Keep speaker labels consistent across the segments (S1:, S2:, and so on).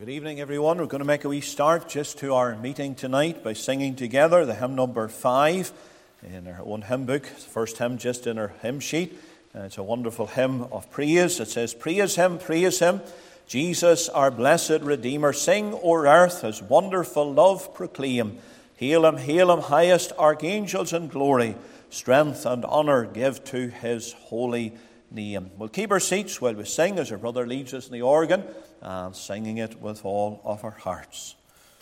S1: Good evening, everyone. We're going to make a wee start just to our meeting tonight by singing together the hymn number 5 in our own hymn book. It's the first hymn just in our hymn sheet. It's a wonderful hymn of praise. It says, praise Him, Jesus, our blessed Redeemer. Sing o'er earth His wonderful love proclaim. Hail Him, highest archangels in glory. Strength and honour give to His holy name. We'll keep our seats while we sing as our brother leads us in the organ, and singing it with all of our hearts.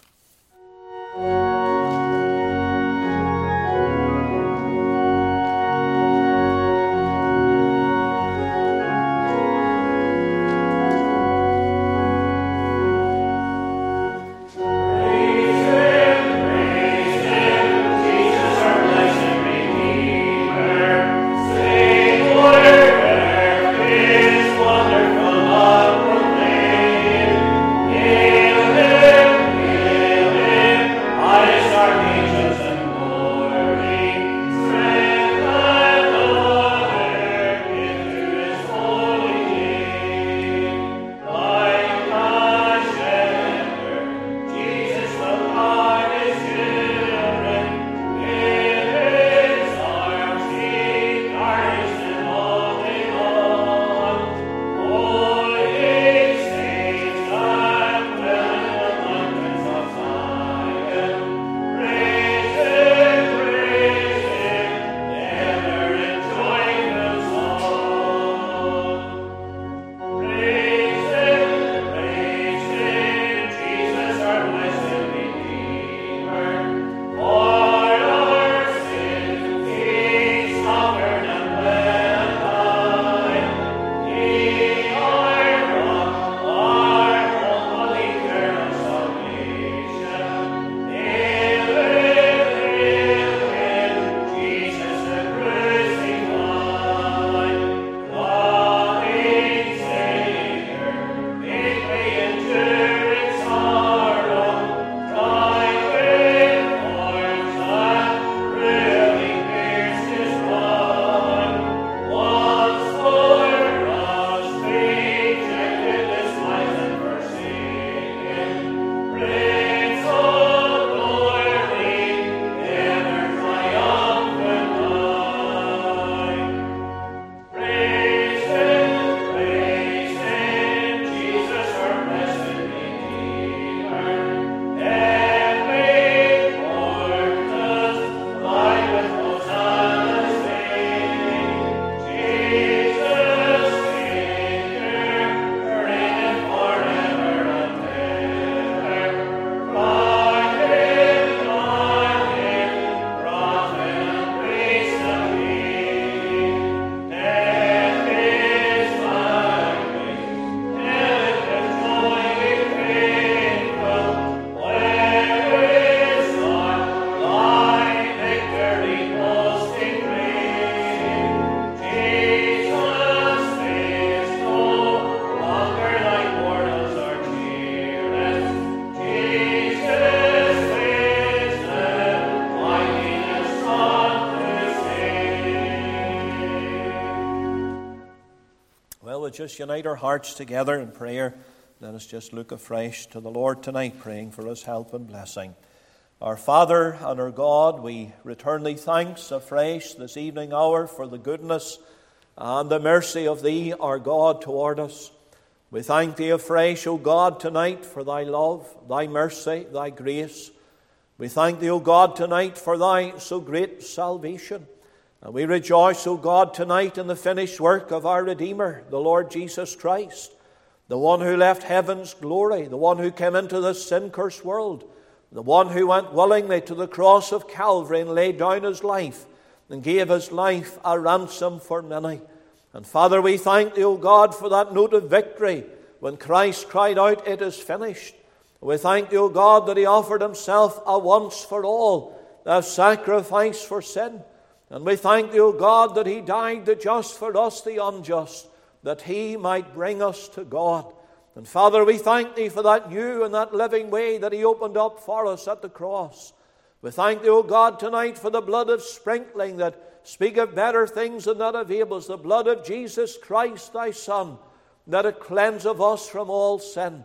S1: Just unite our hearts together in prayer. Let us just look afresh to the Lord tonight, praying for His help and blessing. Our Father and our God, we return Thee thanks afresh this evening hour for the goodness and the mercy of Thee, our God, toward us. We thank Thee afresh, O God, tonight for Thy love, Thy mercy, Thy grace. We thank Thee, O God, tonight for Thy so great salvation. And we rejoice, O God, tonight in the finished work of our Redeemer, the Lord Jesus Christ, the one who left heaven's glory, the one who came into this sin-cursed world, the one who went willingly to the cross of Calvary and laid down His life and gave His life a ransom for many. And Father, we thank Thee, O God, for that note of victory when Christ cried out, "It is finished." We thank Thee, O God, that He offered Himself a once for all, a sacrifice for sin. And we thank Thee, O God, that He died, the just for us, the unjust, that He might bring us to God. And Father, we thank Thee for that new and that living way that He opened up for us at the cross. We thank Thee, O God, tonight for the blood of sprinkling that speaketh better things than that of Abel's, the blood of Jesus Christ, Thy Son, that it cleanseth us from all sin.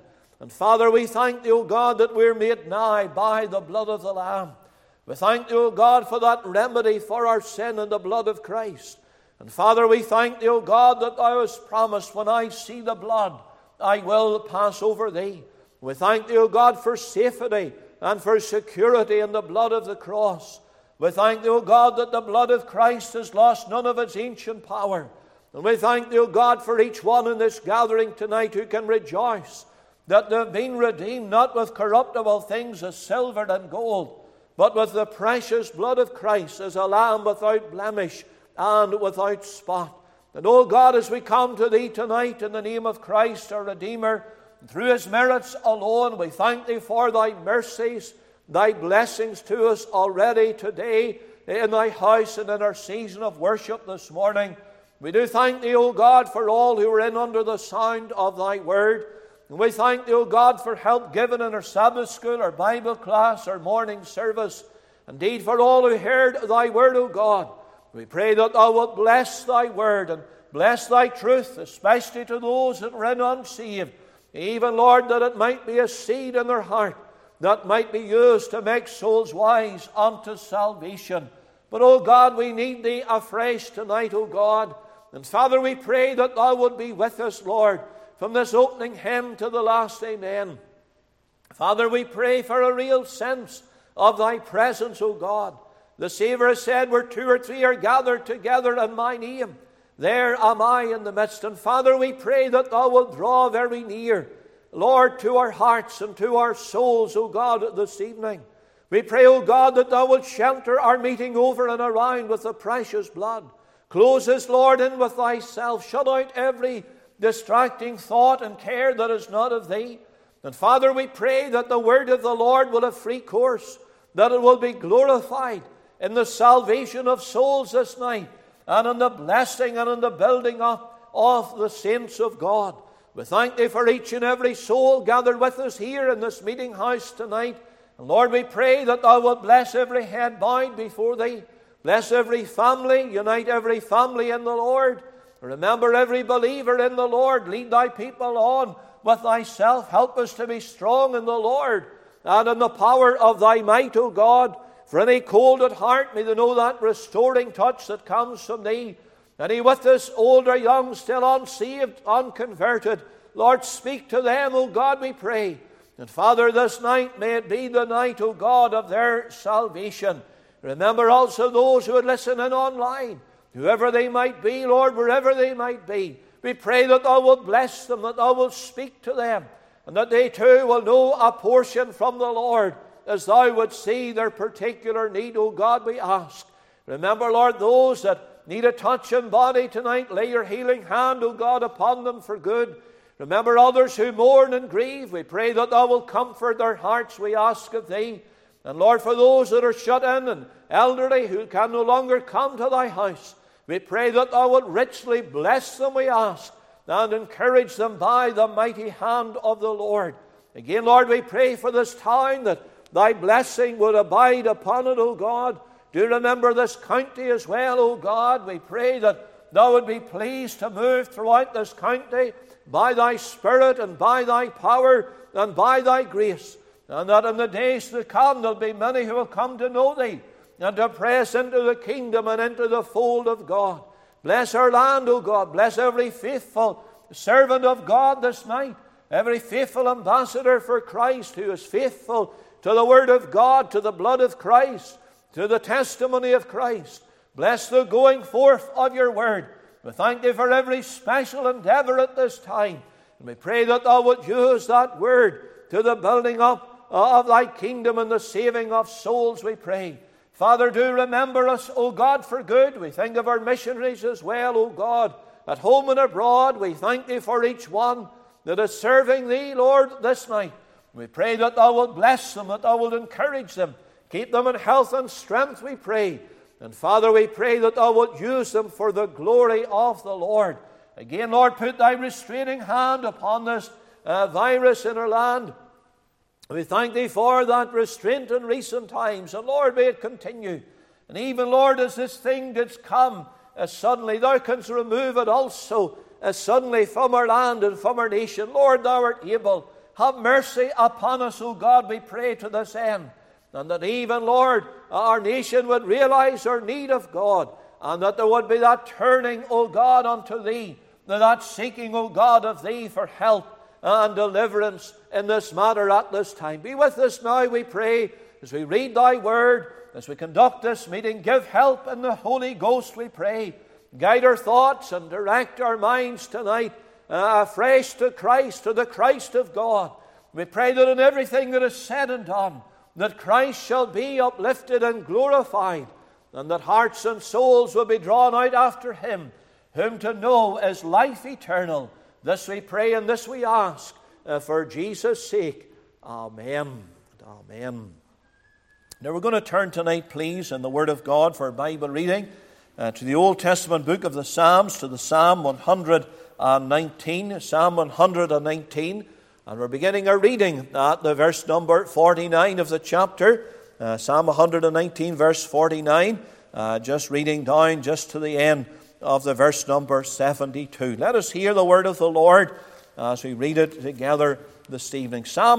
S1: And Father, we thank Thee, O God, that we're made nigh by the blood of the Lamb. We thank Thee, O God, for that remedy for our sin in the blood of Christ. And Father, we thank Thee, O God, that Thou hast promised, when I see the blood, I will pass over Thee. We thank Thee, O God, for safety and for security in the blood of the cross. We thank Thee, O God, that the blood of Christ has lost none of its ancient power. And we thank Thee, O God, for each one in this gathering tonight who can rejoice that they've been redeemed not with corruptible things as silver and gold, but with the precious blood of Christ as a lamb without blemish and without spot. And, O God, as we come to Thee tonight in the name of Christ, our Redeemer, through His merits alone, we thank Thee for Thy mercies, Thy blessings to us already today in Thy house and in our season of worship this morning. We do thank Thee, O God, for all who are in under the sound of Thy word. And we thank Thee, O God, for help given in our Sabbath school, our Bible class, our morning service. Indeed, for all who heard Thy word, O God, we pray that Thou wilt bless Thy word and bless Thy truth, especially to those that are in unsaved. Even, Lord, that it might be a seed in their heart that might be used to make souls wise unto salvation. But, O God, we need Thee afresh tonight, O God. And Father, we pray that Thou would be with us, Lord, from this opening hymn to the last amen. Father, we pray for a real sense of Thy presence, O God. The Saviour said, where two or three are gathered together in My name, there am I in the midst. And Father, we pray that Thou wilt draw very near, Lord, to our hearts and to our souls, O God, this evening. We pray, O God, that Thou wilt shelter our meeting over and around with the precious blood. Close us, Lord, in with Thyself. Shut out every distracting thought and care that is not of Thee. And Father, we pray that the word of the Lord will have free course, that it will be glorified in the salvation of souls this night, and in the blessing and in the building up of the saints of God. We thank Thee for each and every soul gathered with us here in this meeting house tonight. And Lord, we pray that Thou wilt bless every head bowed before Thee. Bless every family, unite every family in the Lord. Remember every believer in the Lord. Lead Thy people on with Thyself. Help us to be strong in the Lord and in the power of Thy might, O God. For any cold at heart, may they know that restoring touch that comes from Thee. Any with us, old or young, still unsaved, unconverted, Lord, speak to them, O God, we pray. And Father, this night, may it be the night, O God, of their salvation. Remember also those who would listen in online, whoever they might be, Lord, wherever they might be. We pray that Thou wilt bless them, that Thou wilt speak to them, and that they too will know a portion from the Lord as Thou would see their particular need, O God, we ask. Remember, Lord, those that need a touch in body tonight, lay Your healing hand, O God, upon them for good. Remember others who mourn and grieve. We pray that Thou wilt comfort their hearts, we ask of Thee. And Lord, for those that are shut in and elderly who can no longer come to Thy house, we pray that Thou wilt richly bless them, we ask, and encourage them by the mighty hand of the Lord. Again, Lord, we pray for this town, that Thy blessing would abide upon it, O God. Do remember this county as well, O God. We pray that Thou would be pleased to move throughout this county by Thy Spirit and by Thy power and by Thy grace. And that in the days to come there'll be many who will come to know Thee and to press into the kingdom and into the fold of God. Bless our land, O God. Bless every faithful servant of God this night, every faithful ambassador for Christ who is faithful to the Word of God, to the blood of Christ, to the testimony of Christ. Bless the going forth of Your Word. We thank Thee for every special endeavor at this time. And we pray that Thou wilt use that Word to the building up of Thy kingdom and the saving of souls, we pray. Father, do remember us, O God, for good. We think of our missionaries as well, O God, at home and abroad. We thank Thee for each one that is serving Thee, Lord, this night. We pray that Thou wilt bless them, that Thou wilt encourage them. Keep them in health and strength, we pray. And Father, we pray that Thou wilt use them for the glory of the Lord. Again, Lord, put Thy restraining hand upon this virus in our land. We thank Thee for that restraint in recent times. And Lord, may it continue. And even, Lord, as this thing did come suddenly, Thou canst remove it also suddenly from our land and from our nation. Lord, Thou art able. Have mercy upon us, O God, we pray to this end. And that even, Lord, our nation would realize our need of God. And that there would be that turning, O God, unto Thee. That seeking, O God, of Thee for help and deliverance in this matter at this time. Be with us now, we pray, as we read Thy Word, as we conduct this meeting. Give help in the Holy Ghost, we pray. Guide our thoughts and direct our minds tonight afresh to Christ, to the Christ of God. We pray that in everything that is said and done, that Christ shall be uplifted and glorified, and that hearts and souls will be drawn out after Him, whom to know is life eternal. This we pray and this we ask for Jesus' sake. Amen. Amen. Now we're going to turn tonight, please, in the Word of God for Bible reading to the Old Testament book of the Psalms, to the Psalm 119. Psalm 119. And we're beginning our reading at the verse number 49 of the chapter. Psalm 119, verse 49. Just reading down just to the end of the verse number 72. Let us hear the word of the Lord as we read it together this evening. Psalm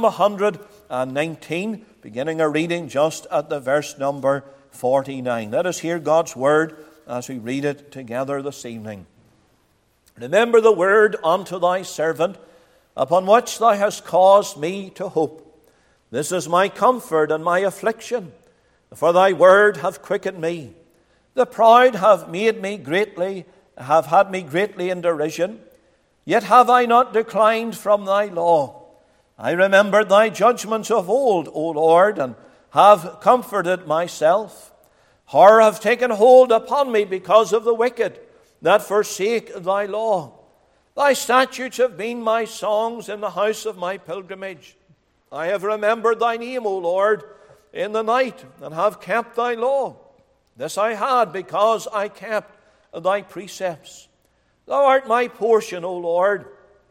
S1: 119, beginning our reading just at the verse number 49. Let us hear God's word as we read it together this evening. Remember the word unto thy servant, upon which thou hast caused me to hope. This is my comfort and my affliction, for thy word hath quickened me. The proud have made me greatly, have had me greatly in derision, yet have I not declined from thy law. I remembered thy judgments of old, O Lord, and have comforted myself. Horror have taken hold upon me because of the wicked that forsake thy law. Thy statutes have been my songs in the house of my pilgrimage. I have remembered thy name, O Lord, in the night, and have kept thy law. This I had because I kept thy precepts. Thou art my portion, O Lord.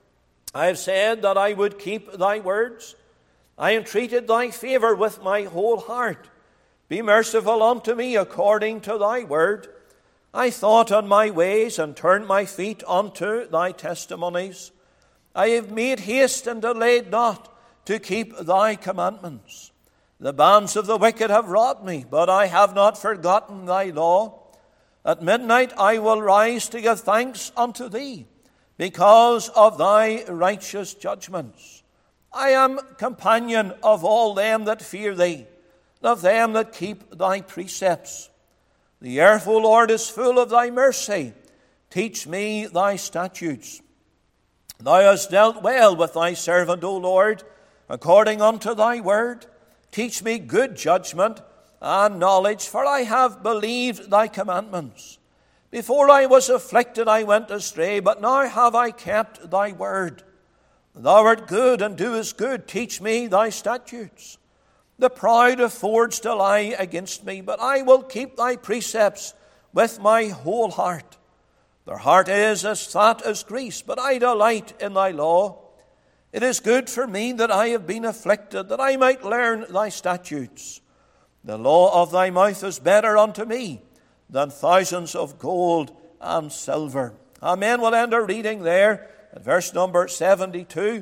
S1: I have said that I would keep thy words. I entreated thy favor with my whole heart. Be merciful unto me according to thy word. I thought on my ways and turned my feet unto thy testimonies. I have made haste and delayed not to keep thy commandments. The bands of the wicked have robbed me, but I have not forgotten thy law. At midnight I will rise to give thanks unto thee, because of thy righteous judgments. I am companion of all them that fear thee, and of them that keep thy precepts. The earth, O Lord, is full of thy mercy. Teach me thy statutes. Thou hast dealt well with thy servant, O Lord, according unto thy word. Teach me good judgment and knowledge, for I have believed thy commandments. Before I was afflicted, I went astray, but now have I kept thy word. Thou art good and doest good. Teach me thy statutes. The proud have forged a lie against me, but I will keep thy precepts with my whole heart. Their heart is as fat as grease, but I delight in thy law. It is good for me that I have been afflicted, that I might learn thy statutes. The law of thy mouth is better unto me than thousands of gold and silver. Amen. We'll end our reading there at verse number 72.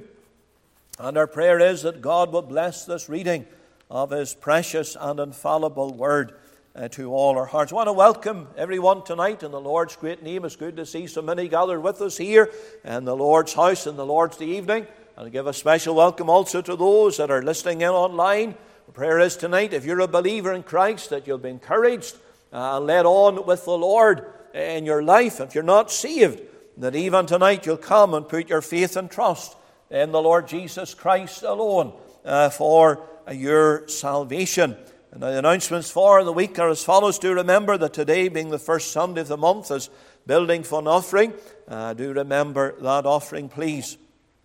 S1: And our prayer is that God will bless this reading of his precious and infallible word to all our hearts. I want to welcome everyone tonight in the Lord's great name. It's good to see so many gathered with us here in the Lord's house in the Lord's evening. And give a special welcome also to those that are listening in online. The prayer is tonight, if you're a believer in Christ, that you'll be encouraged and led on with the Lord in your life. If you're not saved, that even tonight you'll come and put your faith and trust in the Lord Jesus Christ alone for your salvation. And the announcements for the week are as follows. Do remember that today, being the first Sunday of the month, is Building Fund Offering. Do remember that offering, please.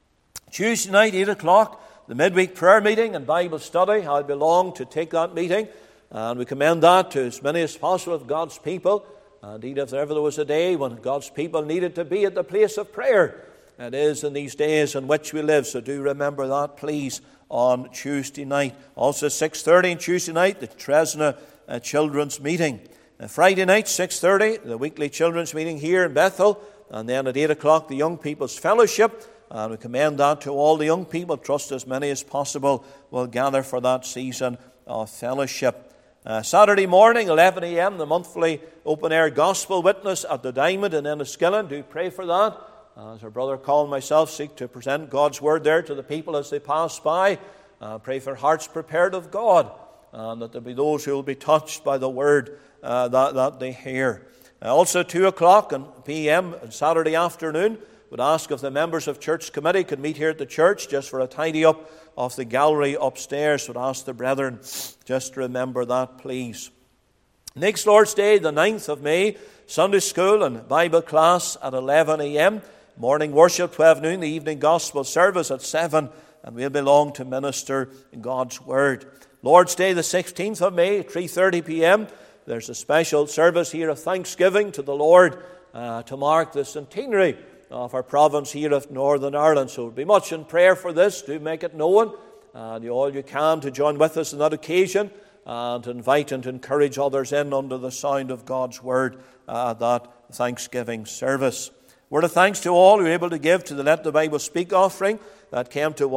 S1: Tuesday night, 8 o'clock, the midweek prayer meeting and Bible study. I belong to take that meeting, and we commend that to as many as possible of God's people. Indeed, if ever there was a day when God's people needed to be at the place of prayer, it is in these days in which we live. So do remember that, please, on Tuesday night. Also 6:30 on Tuesday night, the Tresna Children's Meeting. Friday night, 6:30, the weekly children's meeting here in Bethel. And then at 8 o'clock, the Young People's Fellowship. And we commend that to all the young people. Trust as many as possible will gather for that season of fellowship. Saturday morning, 11 a.m., the monthly open-air gospel witness at the Diamond in Enniskillen. Do pray for that. As our brother Colin and myself seek to present God's word there to the people as they pass by. Pray for hearts prepared of God, and that there be those who will be touched by the word that they hear. Also 2 o'clock p.m. on Saturday afternoon, would ask if the members of church committee could meet here at the church just for a tidy up of the gallery upstairs. Would ask the brethren just to remember that, please. Next Lord's Day, the 9th of May, Sunday school and Bible class at 11 a.m. Morning worship, 12 noon, the evening gospel service at 7, and we'll be along to minister God's word. Lord's Day, the 16th of May, 3:30 p.m. There's a special service here of thanksgiving to the Lord to mark the centenary of our province here of Northern Ireland. So be much in prayer for this. Do make it known. Do all you can to join with us on that occasion and to invite and to encourage others in under the sound of God's word at that Thanksgiving service. Word of thanks to all who were able to give to the Let the Bible Speak offering. That came to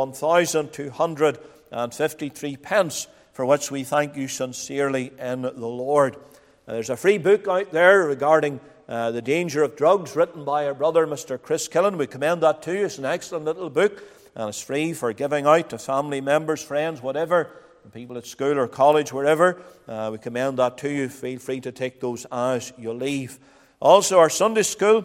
S1: 1,253 pence, for which we thank you sincerely in the Lord. There's a free book out there regarding the danger of drugs, written by our brother, Mr. Chris Killen. We commend that to you. It's an excellent little book, and it's free for giving out to family members, friends, whatever, people at school or college, wherever. We commend that to you. Feel free to take those as you leave. Also, our Sunday school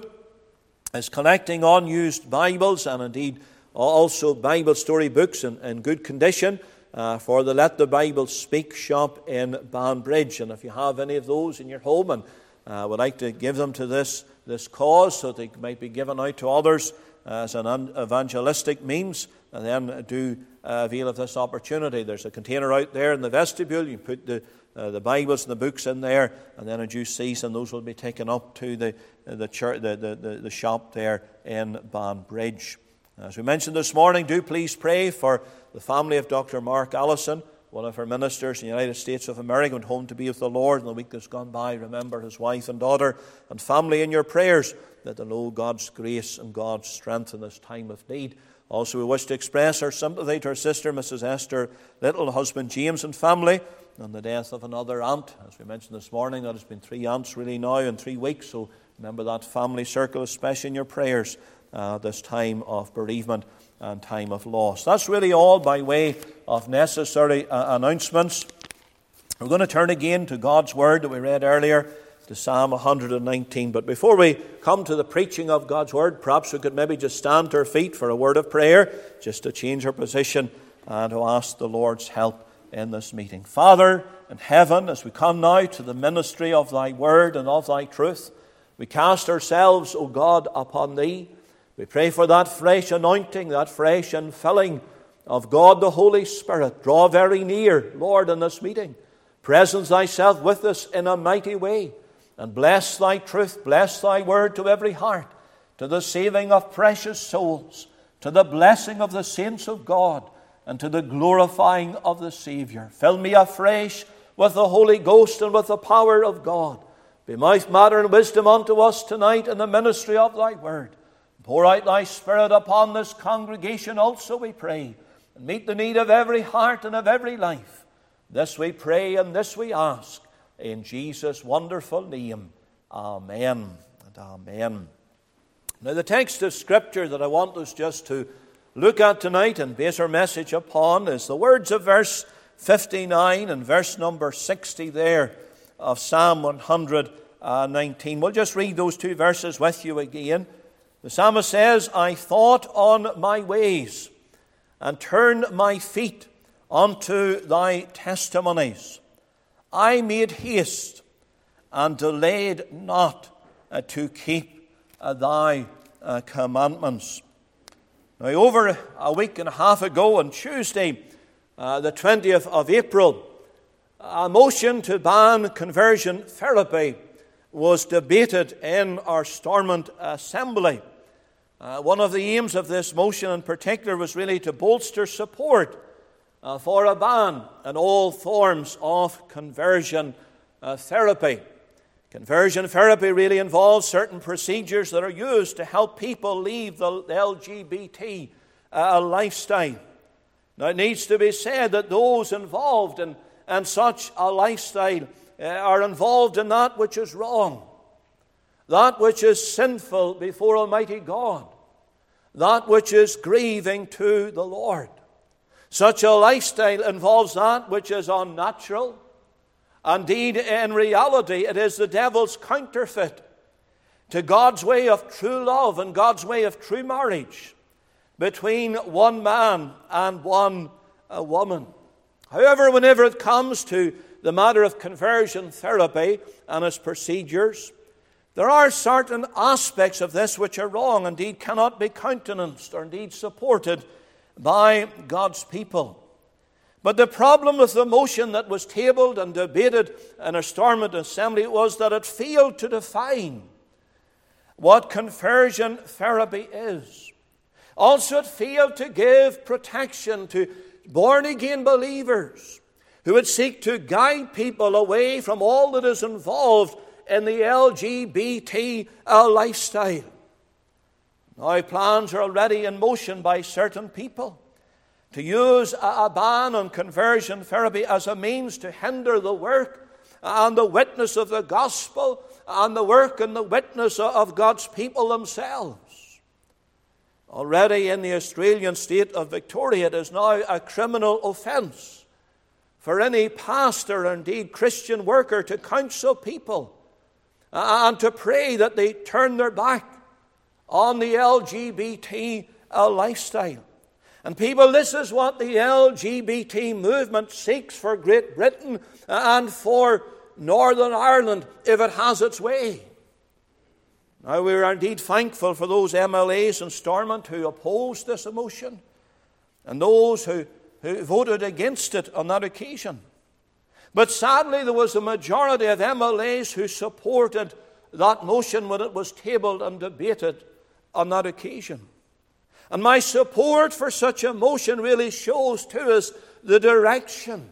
S1: is collecting unused Bibles and indeed also Bible story books in good condition for the Let the Bible Speak shop in Banbridge. And if you have any of those in your home and would like to give them to this cause so they might be given out to others as an evangelistic means, and then do avail of this opportunity. There's a container out there in the vestibule. You put the Bibles and the books in there, and then in due season those will be taken up to the church, the shop there in Banbridge. As we mentioned this morning, do please pray for the family of Dr. Mark Allison, one of our ministers in the United States of America, went home to be with the Lord in the week that's gone by. Remember his wife and daughter and family in your prayers, that they know God's grace and God's strength in this time of need. Also, we wish to express our sympathy to our sister, Mrs. Esther Little, husband James and family, on the death of another aunt. As we mentioned this morning, that has been 3 aunts really now in 3 weeks, so remember that family circle, especially in your prayers this time of bereavement and time of loss. That's really all by way of necessary announcements. We're going to turn again to God's Word that we read earlier, to Psalm 119. But before we come to the preaching of God's Word, perhaps we could maybe just stand to our feet for a word of prayer, just to change our position and to ask the Lord's help in this meeting. Father in heaven, as we come now to the ministry of Thy Word and of Thy truth, we cast ourselves, O God, upon Thee. We pray for that fresh anointing, that fresh infilling of God the Holy Spirit. Draw very near, Lord, in this meeting. Presence Thyself with us in a mighty way. And bless Thy truth, bless Thy word to every heart, to the saving of precious souls, to the blessing of the saints of God, and to the glorifying of the Savior. Fill me afresh with the Holy Ghost and with the power of God. Be mouth, matter, and wisdom unto us tonight in the ministry of Thy word. Pour out Thy Spirit upon this congregation also, we pray, and meet the need of every heart and of every life. This we pray and this we ask, in Jesus' wonderful name. Amen and amen. Now, the text of Scripture that I want us just to look at tonight and base our message upon is the words of verse 59 and verse number 60 there of Psalm 119. We'll just read those 2 verses with you again. The psalmist says, I thought on my ways and turned my feet unto Thy testimonies. I made haste and delayed not to keep Thy commandments. Now, over a week and a half ago, on Tuesday, the 20th of April, a motion to ban conversion therapy was debated in our Stormont Assembly. One of the aims of this motion in particular was really to bolster support for a ban on all forms of conversion therapy. Conversion therapy really involves certain procedures that are used to help people leave the LGBT lifestyle. Now, it needs to be said that those involved in such a lifestyle are involved in that which is wrong, that which is sinful before Almighty God, that which is grieving to the Lord. Such a lifestyle involves that which is unnatural. Indeed, in reality, it is the devil's counterfeit to God's way of true love and God's way of true marriage between one man and one woman. However, whenever it comes to the matter of conversion therapy and its procedures, there are certain aspects of this which are wrong, indeed cannot be countenanced or indeed supported by God's people. But the problem with the motion that was tabled and debated in a Stormont assembly was that it failed to define what conversion therapy is. Also, it failed to give protection to born-again believers who would seek to guide people away from all that is involved in the LGBT lifestyle. Now, plans are already in motion by certain people to use a ban on conversion therapy as a means to hinder the work and the witness of the gospel and the work and the witness of God's people themselves. Already in the Australian state of Victoria, it is now a criminal offence for any pastor or indeed Christian worker to counsel people and to pray that they turn their back on the LGBT lifestyle. And people, this is what the LGBT movement seeks for Great Britain and for Northern Ireland if it has its way. Now, we are indeed thankful for those MLAs in Stormont who opposed this motion and those who voted against it on that occasion. But sadly, there was a majority of MLAs who supported that motion when it was tabled and debated on that occasion. And my support for such a motion really shows to us the direction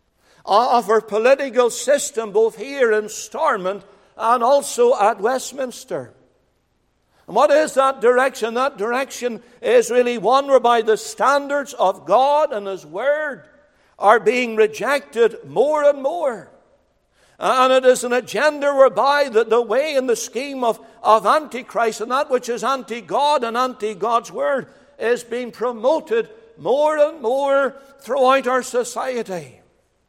S1: of our political system, both here in Stormont and also at Westminster. And what is that direction? That direction is really one whereby the standards of God and His Word are being rejected more and more. And it is an agenda whereby the way and the scheme of Antichrist and that which is anti-God and anti-God's Word is being promoted more and more throughout our society.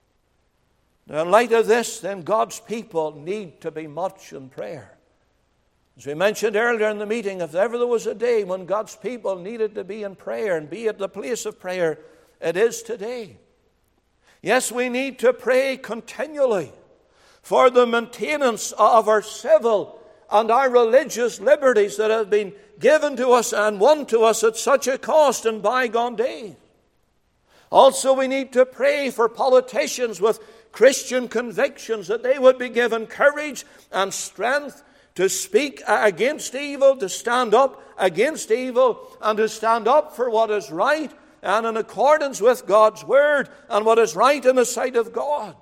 S1: Now, in light of this, then God's people need to be much in prayer. As we mentioned earlier in the meeting, if ever there was a day when God's people needed to be in prayer and be at the place of prayer, it is today. Yes, we need to pray continually for the maintenance of our civil and our religious liberties that have been given to us and won to us at such a cost in bygone days. Also, we need to pray for politicians with Christian convictions that they would be given courage and strength to speak against evil, to stand up against evil, and to stand up for what is right and in accordance with God's Word and what is right in the sight of God.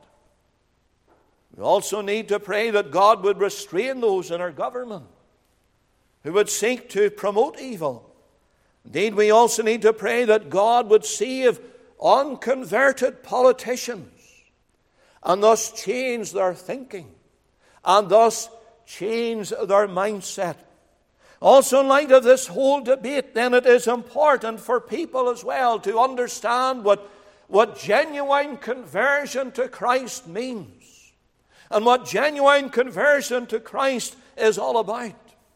S1: We also need to pray that God would restrain those in our government who would seek to promote evil. Indeed, we also need to pray that God would save unconverted politicians and thus change their thinking and thus change their mindset. Also, in light of this whole debate, then it is important for people as well to understand what genuine conversion to Christ means and what genuine conversion to Christ is all about.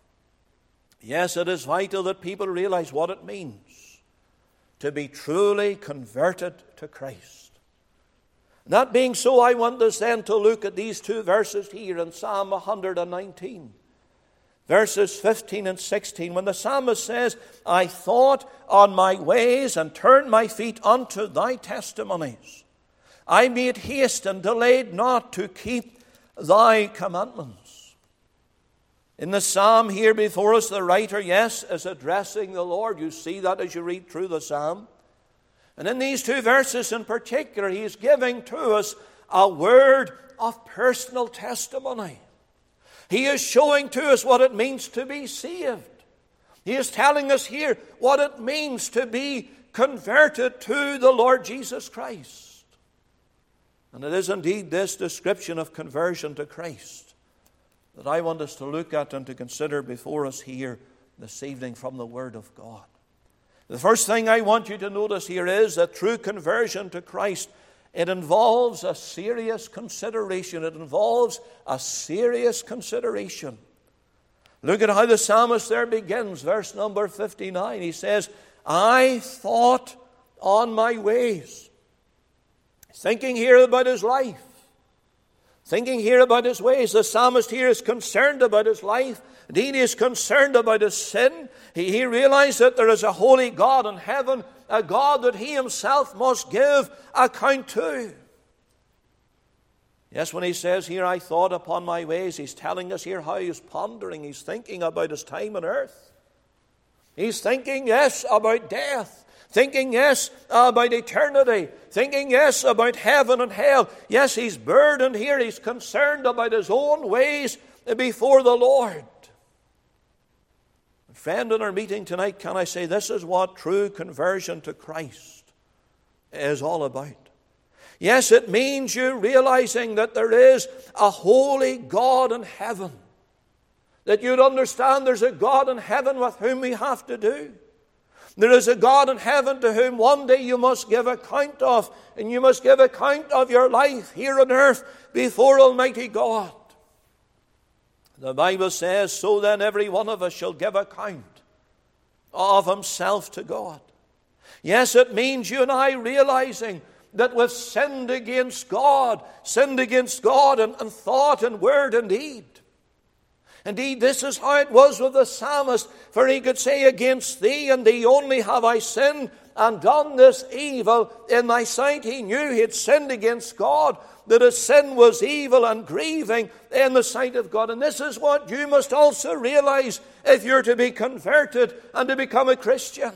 S1: Yes, it is vital that people realize what it means to be truly converted to Christ. That being so, I want us then to look at these two verses here in Psalm 119. Verses 15 and 16, when the psalmist says, I thought on my ways and turned my feet unto thy testimonies. I made haste and delayed not to keep thy commandments. In the psalm here before us, the writer, yes, is addressing the Lord. You see that as you read through the psalm. And in these two verses in particular, he is giving to us a word of personal testimony. He is showing to us what it means to be saved. He is telling us here what it means to be converted to the Lord Jesus Christ. And it is indeed this description of conversion to Christ that I want us to look at and to consider before us here this evening from the Word of God. The first thing I want you to notice here is that true conversion to Christ, it involves a serious consideration. It involves a serious consideration. Look at how the psalmist there begins, verse number 59. He says, I thought on my ways. Thinking here about his life. Thinking here about his ways. The psalmist here is concerned about his life. Indeed, he is concerned about his sin. He realized that there is a holy God in heaven, a God that he himself must give account to. Yes, when he says here, I thought upon my ways, he's telling us here how he's pondering. He's thinking about his time on earth. He's thinking, yes, about death. Thinking, yes, about eternity. Thinking, yes, about heaven and hell. Yes, he's burdened here. He's concerned about his own ways before the Lord. Friend, in our meeting tonight, can I say this is what true conversion to Christ is all about. Yes, it means you realizing that there is a holy God in heaven. That you'd understand there's a God in heaven with whom we have to do. There is a God in heaven to whom one day you must give account of, and you must give account of your life here on earth before Almighty God. The Bible says, so then every one of us shall give account of himself to God. Yes, it means you and I realizing that we've sinned against God in thought and word and deed. Indeed, this is how it was with the psalmist, for he could say, against thee and thee only have I sinned and done this evil in thy sight. He knew he had sinned against God, that his sin was evil and grieving in the sight of God. And this is what you must also realize if you're to be converted and to become a Christian.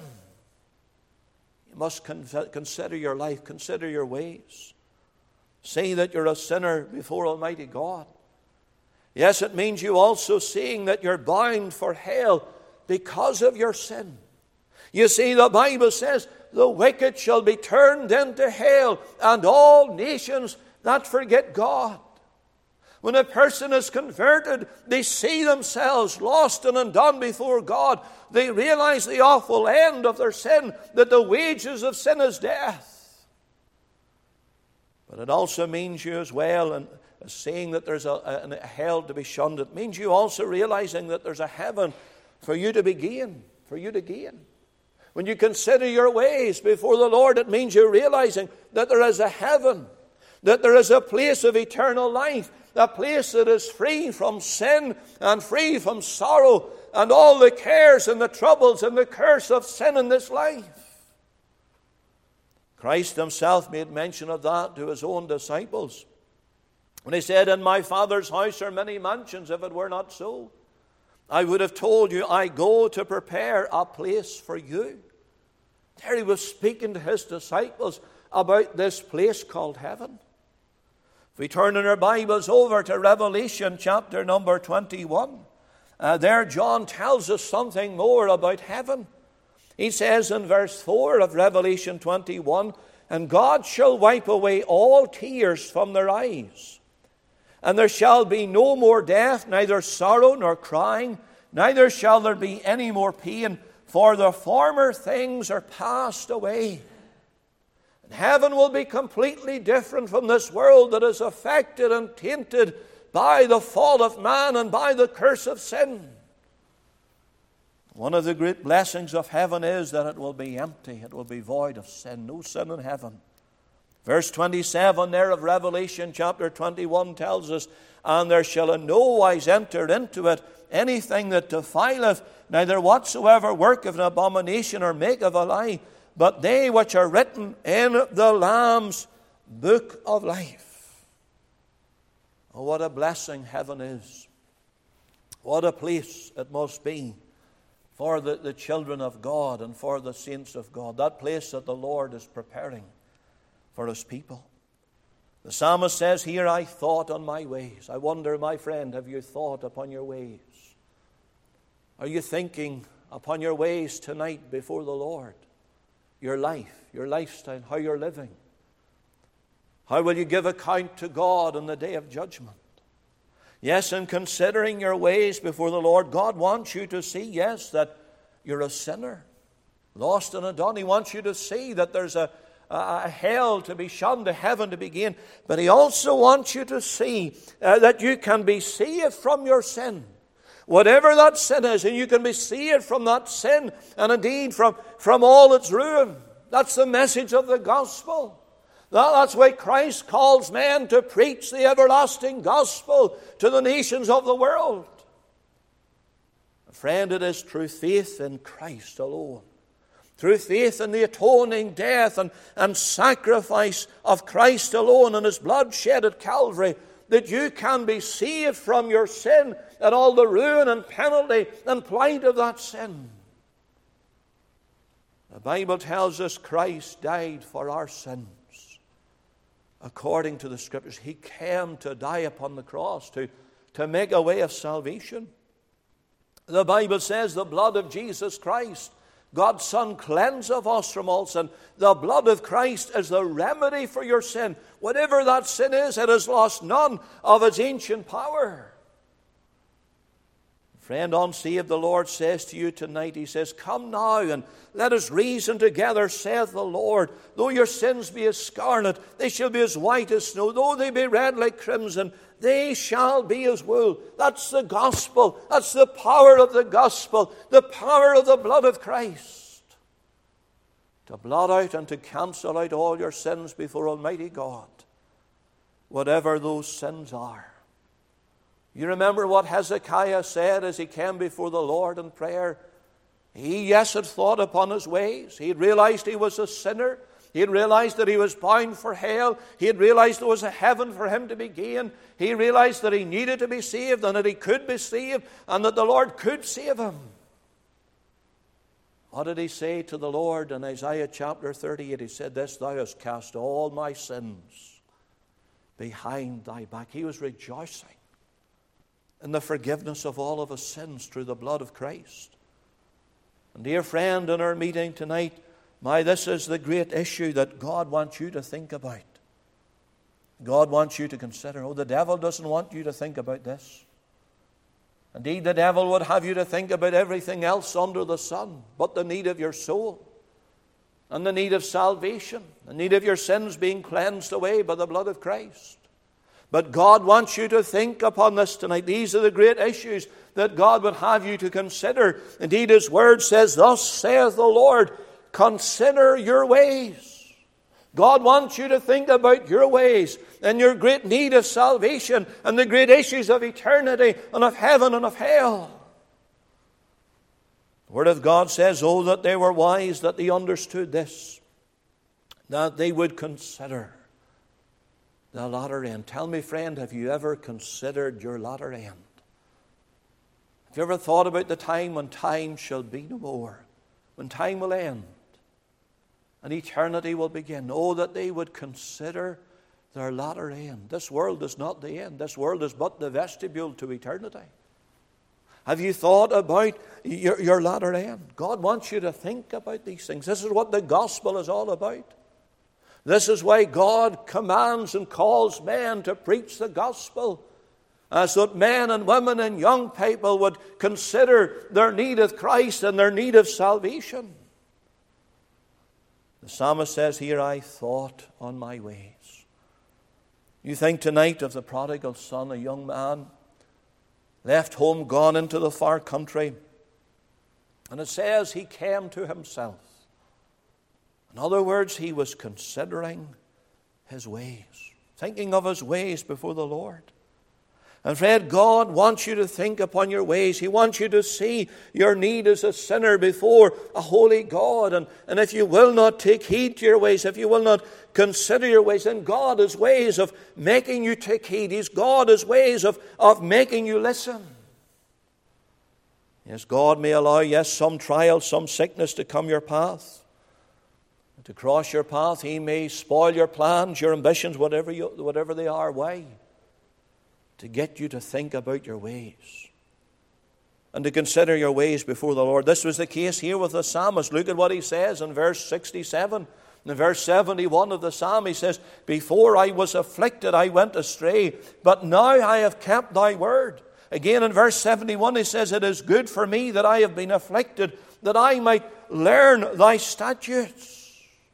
S1: You must consider your life, consider your ways. See that you're a sinner before Almighty God. Yes, it means you also seeing that you're bound for hell because of your sin. You see, the Bible says, the wicked shall be turned into hell, and all nations that forget God. When a person is converted, they see themselves lost and undone before God. They realize the awful end of their sin, that the wages of sin is death. But it also means you as well, and seeing that there's a hell to be shunned, it means you also realizing that there's a heaven for you to gain. When you consider your ways before the Lord, it means you're realizing that there is a heaven, that there is a place of eternal life, a place that is free from sin and free from sorrow and all the cares and the troubles and the curse of sin in this life. Christ himself made mention of that to his own disciples when he said, in my Father's house are many mansions. If it were not so, I would have told you, I go to prepare a place for you. There he was speaking to his disciples about this place called heaven. If we turn in our Bibles over to Revelation chapter number 21, there John tells us something more about heaven. He says in verse 4 of Revelation 21, and God shall wipe away all tears from their eyes. And there shall be no more death, neither sorrow nor crying, neither shall there be any more pain, for the former things are passed away. And heaven will be completely different from this world that is affected and tainted by the fall of man and by the curse of sin. One of the great blessings of heaven is that it will be empty, it will be void of sin, no sin in heaven. Verse 27 there of Revelation chapter 21 tells us, and there shall in no wise enter into it anything that defileth, neither whatsoever worketh an abomination or maketh a lie, but they which are written in the Lamb's book of life. Oh, what a blessing heaven is. What a place it must be for the children of God and for the saints of God. That place that the Lord is preparing for his people. The psalmist says here, I thought on my ways. I wonder, my friend, have you thought upon your ways? Are you thinking upon your ways tonight before the Lord? Your life, your lifestyle, how you're living. How will you give account to God on the day of judgment? Yes, in considering your ways before the Lord, God wants you to see, yes, that you're a sinner, lost and undone. He wants you to see that there's a hell to be shunned, a heaven to be gained. But He also wants you to see that you can be saved from your sin. Whatever that sin is, and you can be saved from that sin, and indeed from all its ruin. That's the message of the gospel. That's why Christ calls men to preach the everlasting gospel to the nations of the world. Friend, it is through faith in Christ alone, through faith in the atoning death and sacrifice of Christ alone and His blood shed at Calvary, that you can be saved from your sin and all the ruin and penalty and plight of that sin. The Bible tells us Christ died for our sins. According to the Scriptures, He came to die upon the cross to make a way of salvation. The Bible says the blood of Jesus Christ, God's Son, cleanseth us from all sin. The blood of Christ is the remedy for your sin. Whatever that sin is, it has lost none of its ancient power. Friend, unsaved, the Lord says to you tonight, He says, come now and let us reason together, saith the Lord. Though your sins be as scarlet, they shall be as white as snow. Though they be red like crimson, they shall be as wool. That's the gospel. That's the power of the gospel. The power of the blood of Christ. To blot out and to cancel out all your sins before Almighty God. Whatever those sins are. You remember what Hezekiah said as he came before the Lord in prayer? He, yes, had thought upon his ways. He had realized he was a sinner. He had realized that he was bound for hell. He had realized there was a heaven for him to be gained. He realized that he needed to be saved and that he could be saved and that the Lord could save him. What did he say to the Lord in Isaiah chapter 38? He said, this, thou hast cast all my sins behind thy back. He was rejoicing in the forgiveness of all of his sins through the blood of Christ. And dear friend, in our meeting tonight, this is the great issue that God wants you to think about. God wants you to consider. Oh, the devil doesn't want you to think about this. Indeed, the devil would have you to think about everything else under the sun, but the need of your soul, and the need of salvation, the need of your sins being cleansed away by the blood of Christ. But God wants you to think upon this tonight. These are the great issues that God would have you to consider. Indeed, His Word says, thus saith the Lord, consider your ways. God wants you to think about your ways and your great need of salvation and the great issues of eternity and of heaven and of hell. The Word of God says, oh, that they were wise, that they understood this, that they would consider the latter end. Tell me, friend, have you ever considered your latter end? Have you ever thought about the time when time shall be no more, when time will end and eternity will begin? Oh, that they would consider their latter end. This world is not the end. This world is but the vestibule to eternity. Have you thought about your latter end? God wants you to think about these things. This is what the gospel is all about. This is why God commands and calls men to preach the gospel, as that men and women and young people would consider their need of Christ and their need of salvation. The psalmist says here, I thought on my ways. You think tonight of the prodigal son, a young man, left home, gone into the far country. And it says he came to himself. In other words, he was considering his ways, thinking of his ways before the Lord. And friend, God wants you to think upon your ways. He wants you to see your need as a sinner before a holy God. And if you will not take heed to your ways, if you will not consider your ways, then God has ways of making you take heed. God has ways of making you listen. Yes, God may allow, some trial, some sickness to come your path. to cross your path. He may spoil your plans, your ambitions, whatever they are. Why? To get you to think about your ways and to consider your ways before the Lord. This was the case here with the psalmist. Look at what he says in verse 67. In verse 71 of the psalm, he says, "Before I was afflicted, I went astray, but now I have kept thy word." Again in verse 71, he says, "It is good for me that I have been afflicted, that I might learn thy statutes."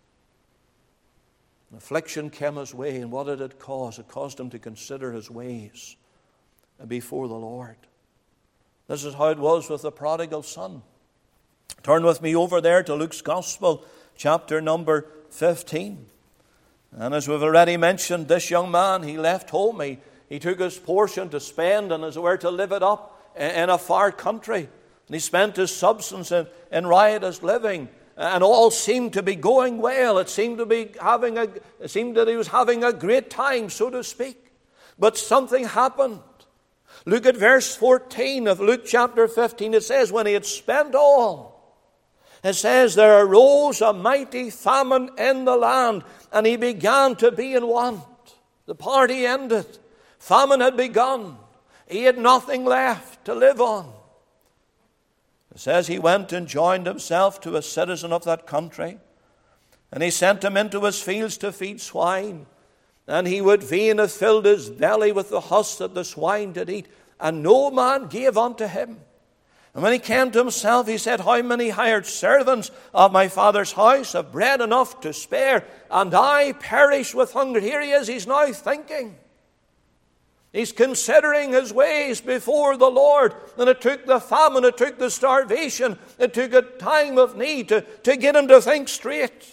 S1: Affliction came his way, and what did it cause? It caused him to consider his ways before the Lord. This is how it was with the prodigal son. Turn with me over there to Luke's Gospel, chapter number 15. And as we've already mentioned, this young man, he left home. He took his portion to spend and as it were to live it up in a far country. And he spent his substance in riotous living. And all seemed to be going well. It seemed that he was having a great time, so to speak. But something happened. Look at verse 14 of Luke chapter 15. It says, when he had spent all, it says, there arose a mighty famine in the land, and he began to be in want. The party ended. Famine had begun. He had nothing left to live on. It says he went and joined himself to a citizen of that country, and he sent him into his fields to feed swine. And he would fain have filled his belly with the husk that the swine did eat, and no man gave unto him. And when he came to himself, he said, how many hired servants of my father's house have bread enough to spare, and I perish with hunger. Here he is, he's now thinking. He's considering his ways before the Lord. And it took the famine, it took the starvation, it took a time of need to get him to think straight.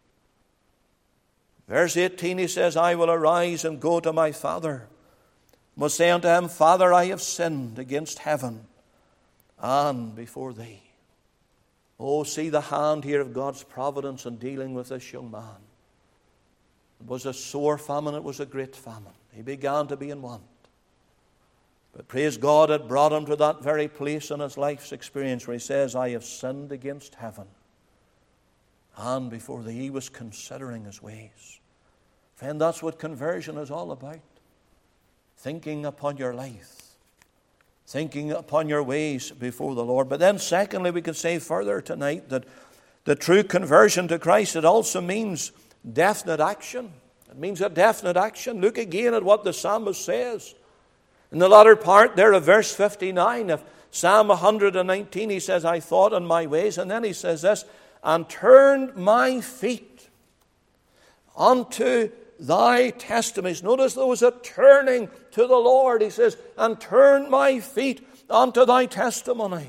S1: Verse 18, he says, I will arise and go to my father. I will say unto him, Father, I have sinned against heaven and before thee. Oh, see the hand here of God's providence in dealing with this young man. It was a sore famine, it was a great famine. He began to be in want. But praise God, it brought him to that very place in his life's experience where he says, I have sinned against heaven and before thee. He was considering his ways. Friend, that's what conversion is all about. Thinking upon your life. Thinking upon your ways before the Lord. But then secondly, we could say further tonight that the true conversion to Christ, it also means definite action. It means a definite action. Look again at what the psalmist says. In the latter part there of verse 59 of Psalm 119, he says, I thought on my ways. And then he says this, and turned my feet unto thy testimonies. Notice there was a turning to the Lord. He says, and turned my feet unto thy testimonies.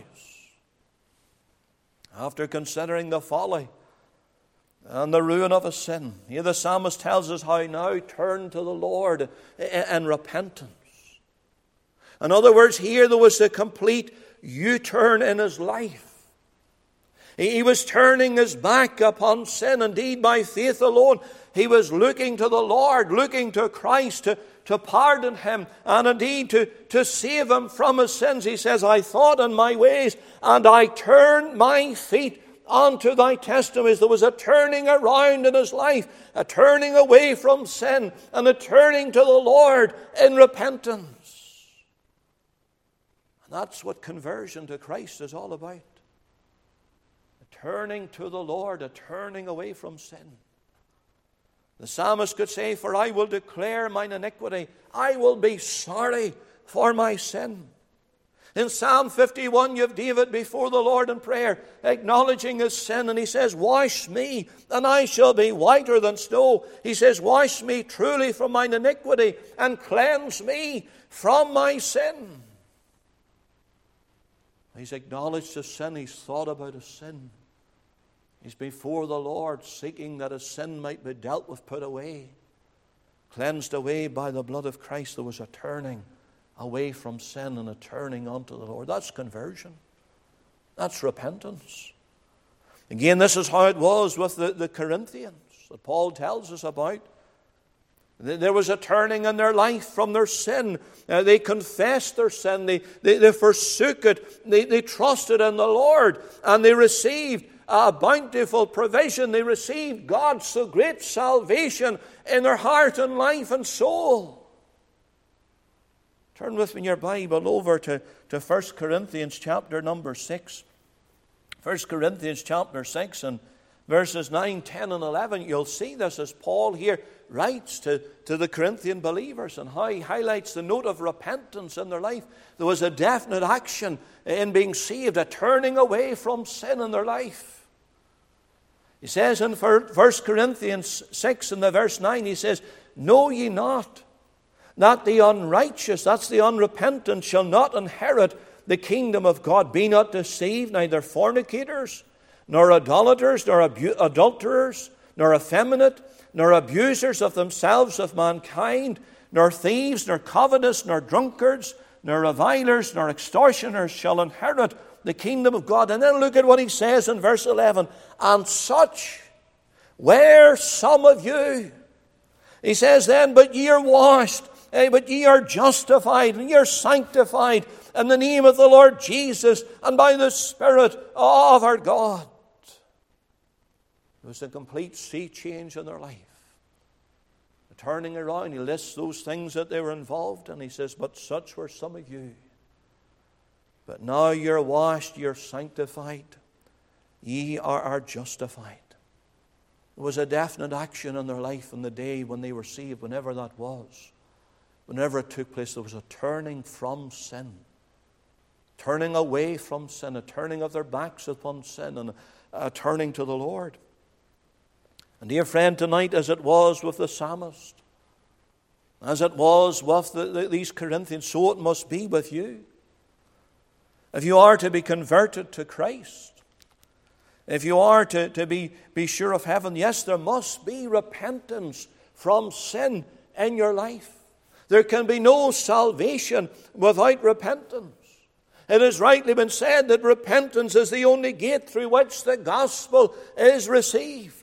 S1: After considering the folly and the ruin of his sin, here the psalmist tells us how he now turned to the Lord in repentance. In other words, here there was a complete U-turn in his life. He was turning his back upon sin. Indeed, by faith alone, he was looking to the Lord, looking to Christ to pardon him, and indeed to save him from his sins. He says, I thought on my ways, and I turned my feet unto thy testimonies. There was a turning around in his life, a turning away from sin, and a turning to the Lord in repentance. And that's what conversion to Christ is all about. A turning to the Lord, a turning away from sin. The psalmist could say, for I will declare mine iniquity. I will be sorry for my sin. In Psalm 51, you have David before the Lord in prayer, acknowledging his sin. And he says, wash me, and I shall be whiter than snow. He says, wash me truly from mine iniquity, and cleanse me from my sin. He's acknowledged his sin. He's thought about his sin. He's before the Lord, seeking that his sin might be dealt with, put away, cleansed away by the blood of Christ. There was a turning away from sin and a turning unto the Lord. That's conversion. That's repentance. Again, this is how it was with the Corinthians that Paul tells us about. There was a turning in their life from their sin. They confessed their sin. They forsook it. They trusted in the Lord. And they received bountiful provision. They received God's so great salvation in their heart and life and soul. Turn with me in your Bible over to 1 Corinthians chapter number 6. 1 Corinthians chapter 6 and verses 9, 10 and 11. You'll see this as Paul here writes to the Corinthian believers and how he highlights the note of repentance in their life. There was a definite action in being saved, a turning away from sin in their life. He says in 1 Corinthians 6 and the verse 9, he says, "Know ye not that the unrighteous," that's the unrepentant, "shall not inherit the kingdom of God? Be not deceived, neither fornicators, nor idolaters, nor adulterers, nor effeminate, nor abusers of themselves of mankind, nor thieves, nor covetous, nor drunkards, nor revilers, nor extortioners shall inherit the kingdom of God." And then look at what he says in verse 11. "And such were some of you." He says then, "But ye are washed, but ye are justified, and ye are sanctified in the name of the Lord Jesus, and by the Spirit of our God." It was a complete sea change in their life. The turning around, he lists those things that they were involved in. He says, "But such were some of you. But now you're washed, you're sanctified, ye are justified." There was a definite action in their life in the day when they were saved, whenever that was. Whenever it took place, there was a turning from sin. Turning away from sin, a turning of their backs upon sin, and a turning to the Lord. And dear friend, tonight, as it was with the psalmist, as it was with these Corinthians, so it must be with you. If you are to be converted to Christ, if you are to be sure of heaven, yes, there must be repentance from sin in your life. There can be no salvation without repentance. It has rightly been said that repentance is the only gate through which the gospel is received.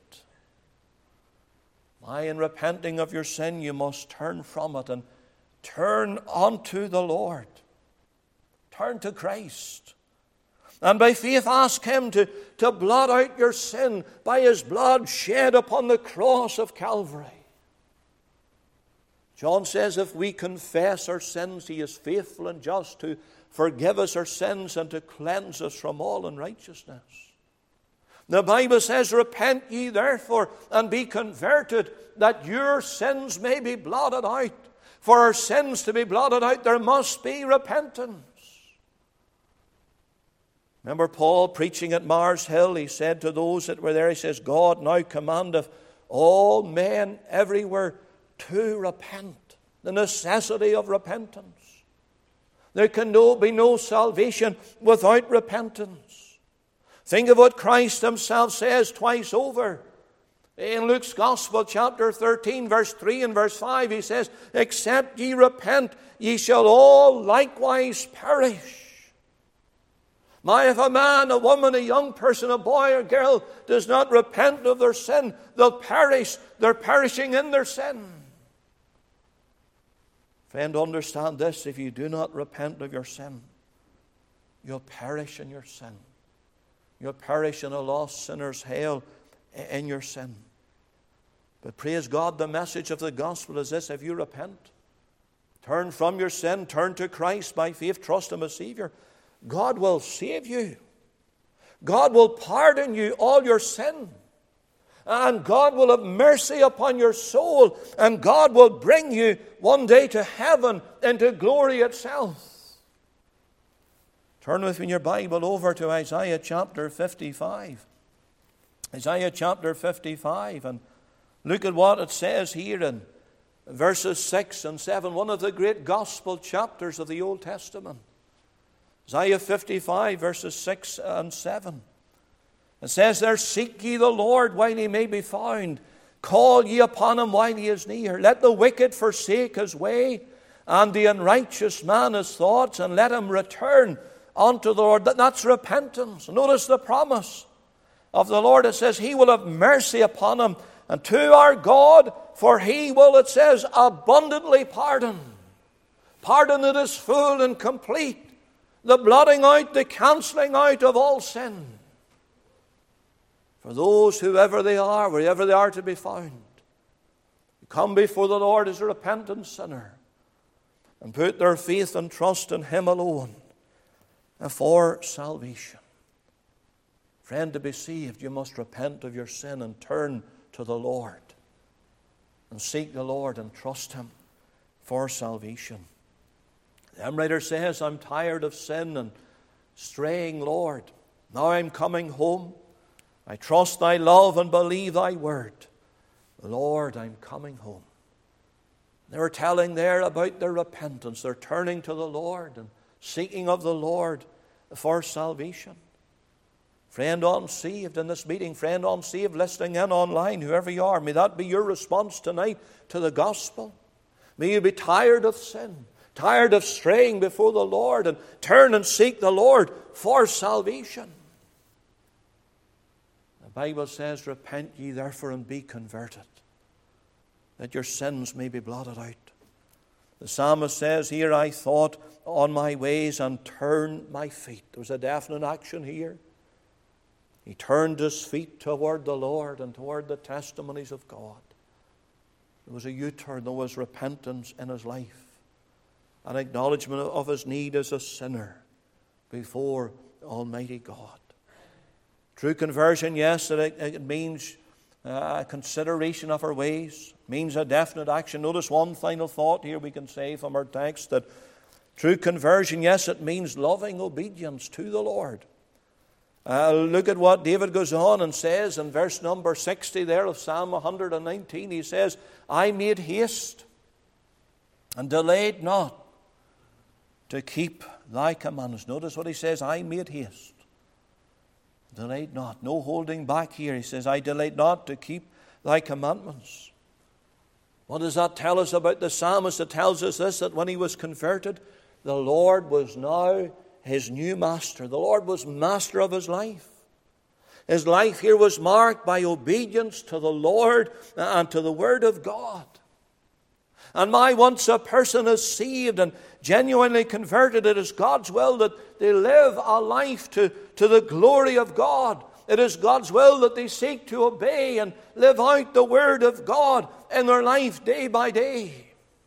S1: Why, in repenting of your sin, you must turn from it and turn unto the Lord. Turn to Christ. And by faith ask Him to blot out your sin by His blood shed upon the cross of Calvary. John says, if we confess our sins, He is faithful and just to forgive us our sins and to cleanse us from all unrighteousness. The Bible says, repent ye therefore and be converted, that your sins may be blotted out. For our sins to be blotted out, there must be repentance. Remember Paul preaching at Mars Hill, he said to those that were there, he says, God now commandeth all men everywhere to repent. The necessity of repentance. There can be no salvation without repentance. Think of what Christ Himself says twice over. In Luke's Gospel, chapter 13, verse 3 and verse 5, He says, except ye repent, ye shall all likewise perish. Now, if a man, a woman, a young person, a boy or girl does not repent of their sin, they'll perish. They're perishing in their sin. Friend, understand this. If you do not repent of your sin, you'll perish in your sin. You'll perish in a lost sinner's hell in your sin. But praise God, the message of the gospel is this: if you repent, turn from your sin, turn to Christ by faith, trust Him as Savior, God will save you. God will pardon you all your sin. And God will have mercy upon your soul. And God will bring you one day to heaven and to glory itself. Turn with me in your Bible over to Isaiah chapter 55. Isaiah chapter 55. And look at what it says here in verses 6 and 7. One of the great gospel chapters of the Old Testament. Isaiah 55 verses 6 and 7. It says there, seek ye the Lord while He may be found. Call ye upon Him while He is near. Let the wicked forsake his way, and the unrighteous man his thoughts, and let him return unto the Lord. That's repentance. Notice the promise of the Lord. It says He will have mercy upon him, and to our God, for He will, it says, abundantly pardon. Pardon that is full and complete. The blotting out, the cancelling out of all sin. for those, whoever they are, wherever they are to be found, to come before the Lord as a repentant sinner and put their faith and trust in Him alone for salvation. Friend, to be saved, you must repent of your sin and turn to the Lord and seek the Lord and trust Him for salvation. The hymn writer says, I'm tired of sin and straying, Lord. Now I'm coming home. I trust Thy love and believe Thy word. Lord, I'm coming home. They were telling there about their repentance. They're turning to the Lord and seeking of the Lord for salvation. Friend unsaved in this meeting, friend unsaved listening in online, whoever you are, may that be your response tonight to the gospel. May you be tired of sin, tired of straying before the Lord, and turn and seek the Lord for salvation. The Bible says, repent ye therefore and be converted, that your sins may be blotted out. The psalmist says here, I thought on my ways and turned my feet. There was a definite action here. He turned his feet toward the Lord and toward the testimonies of God. There was a U-turn, there was repentance in his life, an acknowledgement of his need as a sinner before Almighty God. True conversion, yes, it means a consideration of our ways, means a definite action. Notice one final thought here we can say from our text, that true conversion, yes, it means loving obedience to the Lord. Look at what David goes on and says in verse number 60 there of Psalm 119. He says, I made haste and delayed not to keep Thy commandments. Notice what he says, I made haste, delayed not. No holding back here. He says, I delayed not to keep Thy commandments. What does that tell us about the psalmist? It tells us this, that when he was converted, the Lord was now his new master. The Lord was master of his life. His life here was marked by obedience to the Lord and to the Word of God. And once a person is saved and genuinely converted, it is God's will that they live a life to the glory of God. It is God's will that they seek to obey and live out the Word of God in their life day by day.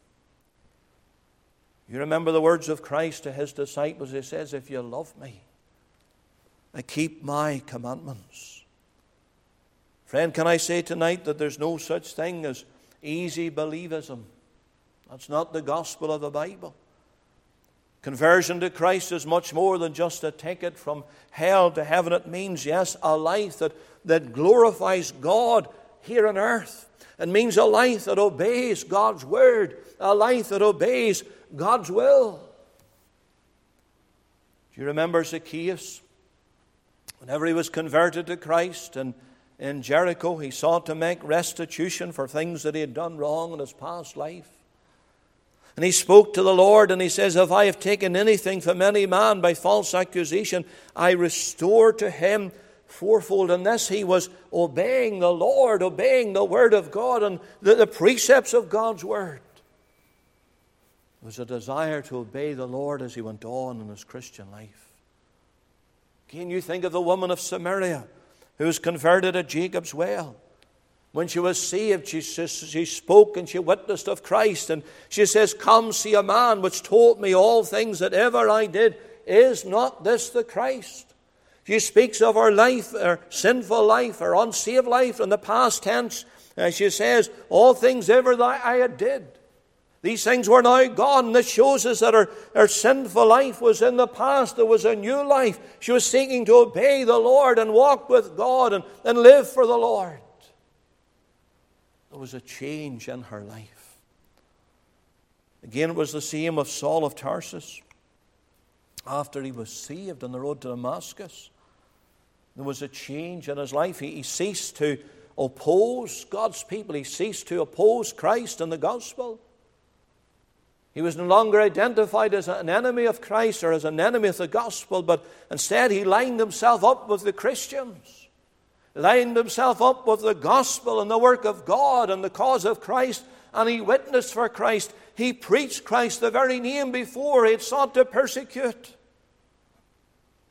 S1: You remember the words of Christ to His disciples. He says, if you love me, keep my commandments. Friend, can I say tonight that there's no such thing as easy believism? That's not the gospel of the Bible. Conversion to Christ is much more than just a ticket from hell to heaven. It means, yes, a life that glorifies God here on earth. It means a life that obeys God's word, a life that obeys God's will. Do you remember Zacchaeus? Whenever he was converted to Christ and in Jericho, he sought to make restitution for things that he had done wrong in his past life. And he spoke to the Lord and he says, if I have taken anything from any man by false accusation, I restore to him fourfold. In this he was obeying the Lord, obeying the Word of God and the precepts of God's Word. It was a desire to obey the Lord as he went on in his Christian life. Can you think of the woman of Samaria who was converted at Jacob's well? When she was saved, she spoke and she witnessed of Christ. And she says, come see a man which told me all things that ever I did. Is not this the Christ? She speaks of her life, her sinful life, her unsaved life in the past tense. She says, all things ever that I had did. These things were now gone. This shows us that her sinful life was in the past. There was a new life. She was seeking to obey the Lord and walk with God and live for the Lord. There was a change in her life. Again, it was the same of Saul of Tarsus. After he was saved on the road to Damascus, there was a change in his life. He ceased to oppose God's people. He ceased to oppose Christ and the gospel. He was no longer identified as an enemy of Christ or as an enemy of the gospel, but instead he lined himself up with the Christians. Lined himself up with the gospel and the work of God and the cause of Christ, and he witnessed for Christ. He preached Christ, the very name before he had sought to persecute.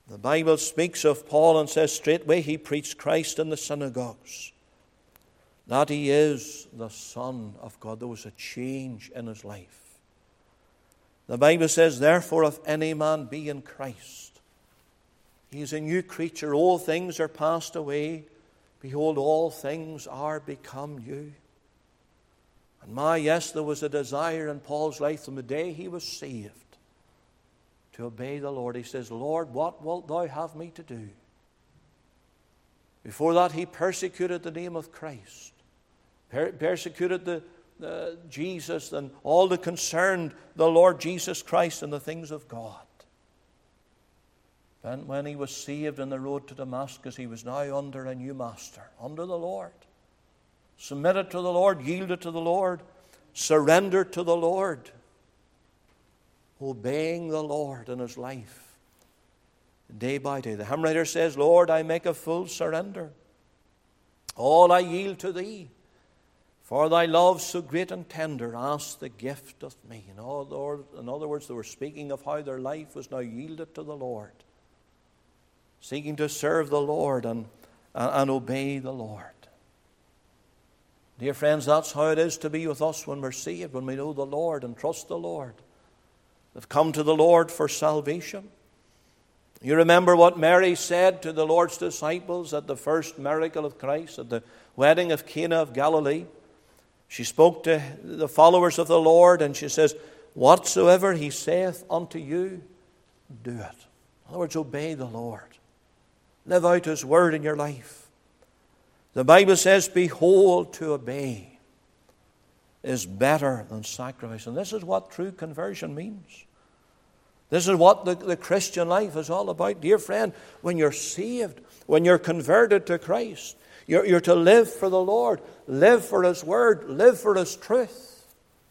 S1: The Bible speaks of Paul and says straightway he preached Christ in the synagogues, that he is the Son of God. There was a change in his life. The Bible says, therefore, if any man be in Christ, he is a new creature. All things are passed away. Behold, all things are become new. And yes, there was a desire in Paul's life from the day he was saved to obey the Lord. He says, Lord, what wilt thou have me to do? Before that, he persecuted the name of Christ, persecuted Jesus and all that concerned the Lord Jesus Christ and the things of God. And when he was saved on the road to Damascus, he was now under a new master, under the Lord. Submitted to the Lord, yielded to the Lord, surrendered to the Lord, obeying the Lord in his life day by day. The hymn writer says, Lord, I make a full surrender. All I yield to thee. For thy love so great and tender, ask the gift of me. In other words, they were speaking of how their life was now yielded to the Lord, seeking to serve the Lord and obey the Lord. Dear friends, that's how it is to be with us when we're saved, when we know the Lord and trust the Lord. They've come to the Lord for salvation. You remember what Mary said to the Lord's disciples at the first miracle of Christ, at the wedding of Cana of Galilee. She spoke to the followers of the Lord and she says, whatsoever he saith unto you, do it. In other words, obey the Lord. Live out his word in your life. The Bible says, behold, to obey is better than sacrifice. And this is what true conversion means. This is what the Christian life is all about. Dear friend, when you're saved, when you're converted to Christ, you're to live for the Lord, live for his word, live for his truth,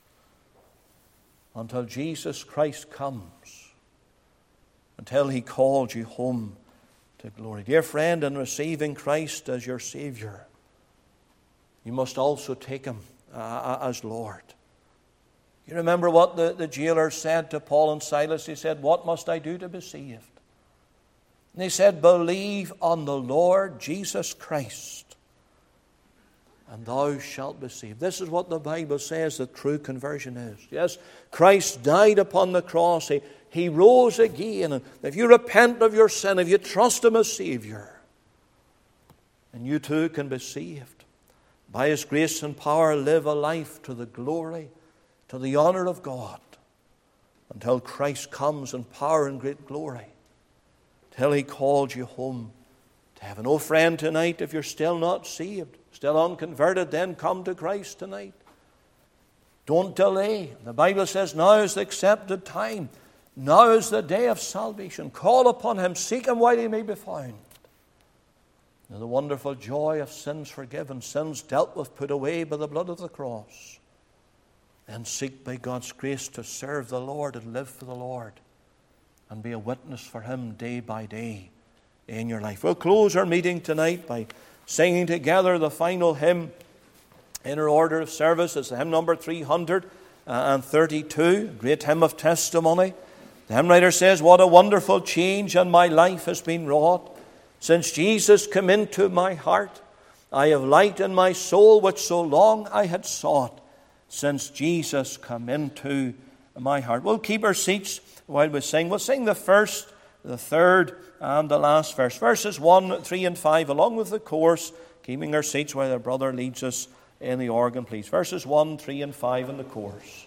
S1: until Jesus Christ comes, until he calls you home to glory. Dear friend, in receiving Christ as your Savior, you must also take him as Lord. You remember what the jailer said to Paul and Silas? He said, what must I do to be saved? And he said, believe on the Lord Jesus Christ, and thou shalt be saved. This is what the Bible says that true conversion is. Yes, Christ died upon the cross. He rose again. And if you repent of your sin, if you trust him as Savior, and you too can be saved. By his grace and power, live a life to the glory, to the honor of God, until Christ comes in power and great glory, till he calls you home to heaven. Oh friend, tonight, if you're still not saved, still unconverted, then come to Christ tonight. Don't delay. The Bible says now is the accepted time. Now is the day of salvation. Call upon him. Seek him while he may be found. Now the wonderful joy of sins forgiven, sins dealt with, put away by the blood of the cross. Then seek by God's grace to serve the Lord and live for the Lord and be a witness for him day by day in your life. We'll close our meeting tonight by singing together the final hymn in our order of service. It's the hymn number 332, great hymn of testimony. The hymn writer says, what a wonderful change in my life has been wrought. Since Jesus came into my heart, I have light in my soul which so long I had sought. Since Jesus came into my heart. We'll keep our seats while we sing. We'll sing the first, the third, and the last verse. Verses 1, 3, and 5, along with the chorus, keeping our seats while our brother leads us in the organ, please. Verses 1, 3, and 5 in the chorus.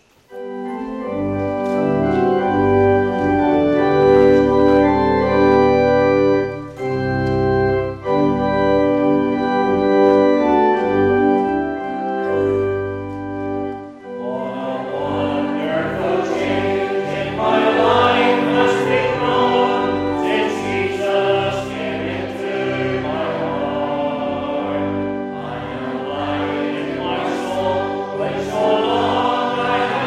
S2: I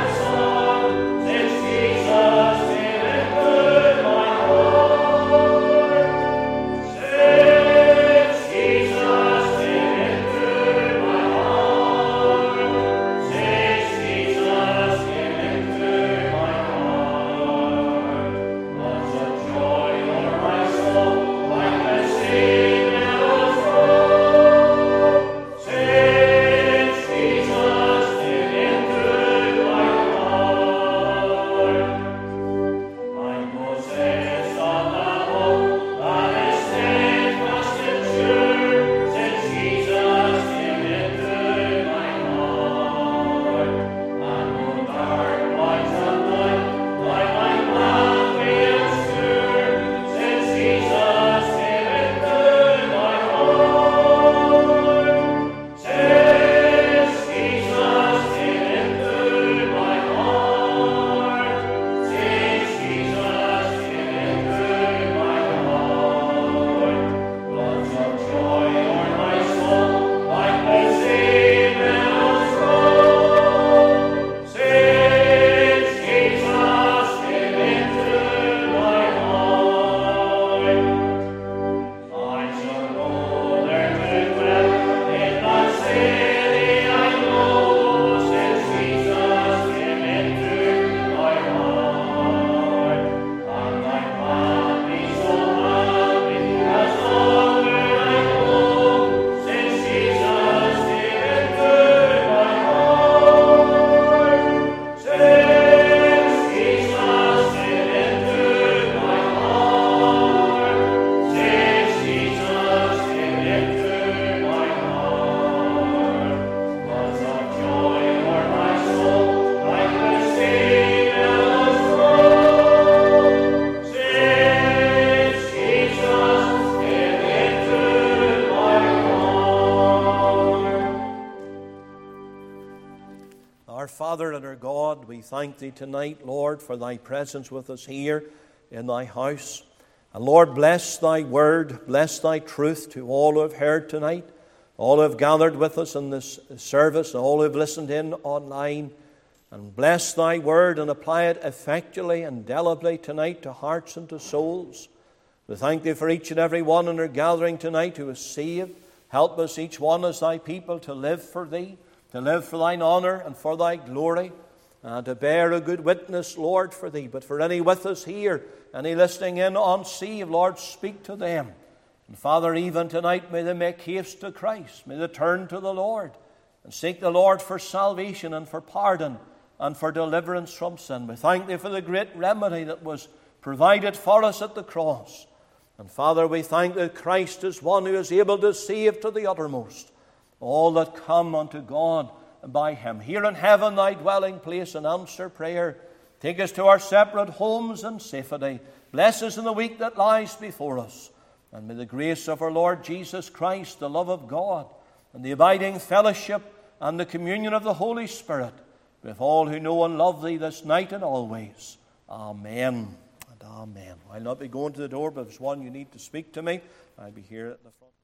S1: Our Father and our God, we thank Thee tonight, Lord, for Thy presence with us here in Thy house. And Lord, bless Thy word, bless Thy truth to all who have heard tonight, all who have gathered with us in this service, and all who have listened in online. And bless Thy word and apply it effectually and indelibly tonight to hearts and to souls. We thank Thee for each and every one in our gathering tonight who is saved. Help us, each one as Thy people, to live for Thee, to live for Thine honor and for Thy glory, and to bear a good witness, Lord, for Thee. But for any with us here, any listening in unsaved, Lord, speak to them. And Father, even tonight, may they make haste to Christ. May they turn to the Lord and seek the Lord for salvation and for pardon and for deliverance from sin. We thank Thee for the great remedy that was provided for us at the cross. And Father, we thank that Christ is one who is able to save to the uttermost all that come unto God by Him. Here in heaven, Thy dwelling place, and answer prayer. Take us to our separate homes in safety. Bless us in the week that lies before us. And may the grace of our Lord Jesus Christ, the love of God, and the abiding fellowship and the communion of the Holy Spirit with all who know and love Thee this night and always. Amen and amen. I'll not be going to the door, but if there's one you need to speak to me, I'll be here at the front.